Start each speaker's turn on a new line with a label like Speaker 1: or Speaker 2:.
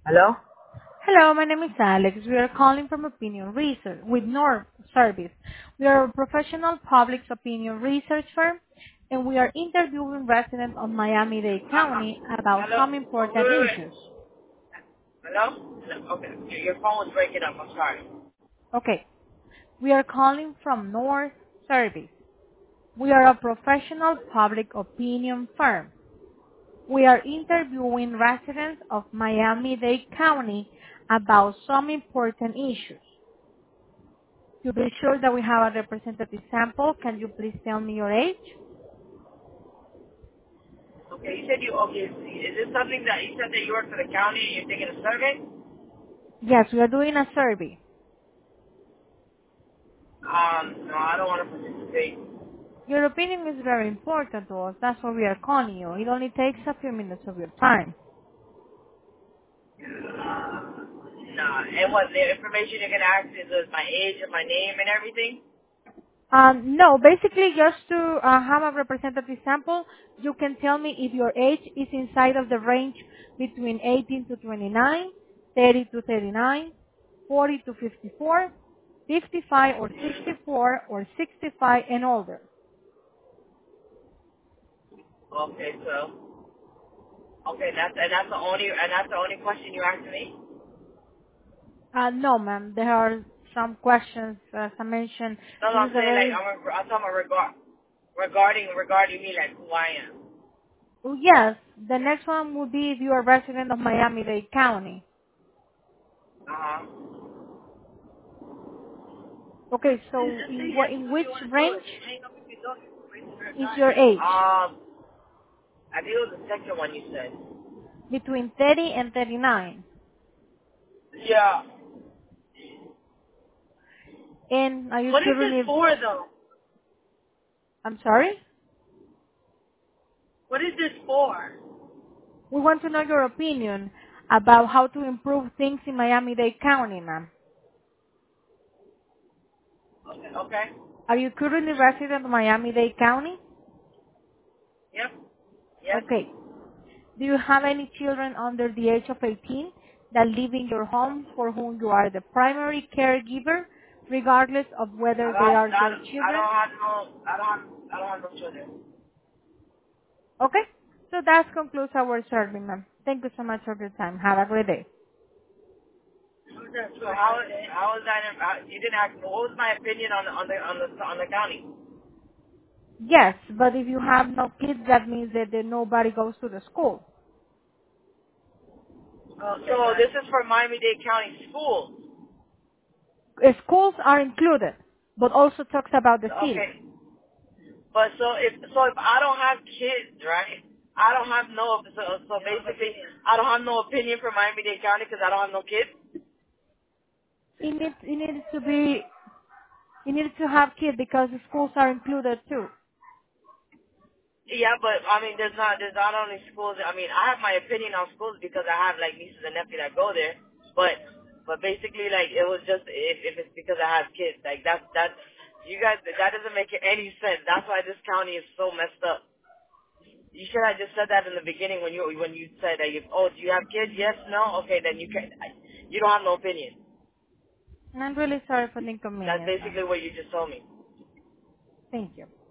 Speaker 1: Hello?
Speaker 2: Hello, my name is Alex. We are calling from Opinion Research with North Service. We are a professional public opinion research firm, and we are interviewing residents of Miami-Dade County about
Speaker 1: Hello?
Speaker 2: some
Speaker 1: Oh, wait,
Speaker 2: important
Speaker 1: wait,
Speaker 2: issues.
Speaker 1: wait. Hello? Hello? Okay. Your phone was breaking up. I'm sorry.
Speaker 2: Okay, we are calling from North Service. We are a professional public opinion firm. We are interviewing residents of Miami-Dade County about some important issues. To be sure that we have a representative sample, can you please tell me your age?
Speaker 1: Okay, you said okay, is this something that, you said that you work for the county and you're taking a survey?
Speaker 2: Yes, we are doing a survey.
Speaker 1: No, I don't want to participate.
Speaker 2: Your opinion is very important to us. That's why we are calling you. It only takes a few minutes of your time.
Speaker 1: Nah, and what, the information you're going to ask is my age and my name and everything?
Speaker 2: No, basically just to have a representative sample, you can tell me if your age is inside of the range between 18 to 29, 30 to 39, 40 to 54, 55 or 64, or 65 and older.
Speaker 1: Okay, so, okay, that's the only question you asked me?
Speaker 2: No, ma'am. There are some questions, as I mentioned.
Speaker 1: No,
Speaker 2: This
Speaker 1: no,
Speaker 2: is
Speaker 1: I'm
Speaker 2: a
Speaker 1: saying like,
Speaker 2: very,
Speaker 1: I'm talking about regarding me, like who I am.
Speaker 2: oh, yes, the next one would be if you are a resident of Miami-Dade County.
Speaker 1: Uh-huh.
Speaker 2: Okay, so
Speaker 1: Just say
Speaker 2: in
Speaker 1: yes
Speaker 2: in
Speaker 1: when
Speaker 2: which
Speaker 1: you want to do
Speaker 2: range
Speaker 1: it. Hang up if you don't. Waste your
Speaker 2: is
Speaker 1: time.
Speaker 2: your age?
Speaker 1: I think it was the second one you said.
Speaker 2: Between 30 and 39.
Speaker 1: Yeah.
Speaker 2: And are you
Speaker 1: What is this
Speaker 2: currently,
Speaker 1: for, though?
Speaker 2: I'm sorry?
Speaker 1: What is this for?
Speaker 2: We want to know your opinion about how to improve things in Miami-Dade County, ma'am.
Speaker 1: Okay. Okay.
Speaker 2: Are you currently resident of Miami-Dade County?
Speaker 1: Yep. Yes.
Speaker 2: Okay. Do you have any children under the age of 18 that live in your home for whom you are the primary caregiver, regardless of whether they are your children?
Speaker 1: I don't have no children.
Speaker 2: Okay? So that concludes our survey, ma'am. Thank you so much for your time. Have a great day.
Speaker 1: Okay. So how is that? You didn't ask me. What was my opinion on the county?
Speaker 2: Yes, but if you have no kids, that means that nobody goes to the school.
Speaker 1: So this is for Miami-Dade County Schools.
Speaker 2: Schools are included, but also talks about the city.
Speaker 1: Okay. But so if I don't have kids, right? I don't have no so basically I don't have no opinion for Miami-Dade County because I don't have no kids.
Speaker 2: It needs to be, you need to have kids because the schools are included too.
Speaker 1: Yeah, but I mean, there's not only schools. I mean, I have my opinion on schools because I have like nieces and nephews that go there. But basically, like it was just if it's because I have kids, like that's you guys that doesn't make any sense. That's why this county is so messed up. You should have just said that in the beginning when you said that do you have kids? Yes, no, okay, then you don't have no opinion.
Speaker 2: And I'm really sorry for the
Speaker 1: That's
Speaker 2: inconvenience, ma'am.
Speaker 1: basically what you just told me.
Speaker 2: Thank you.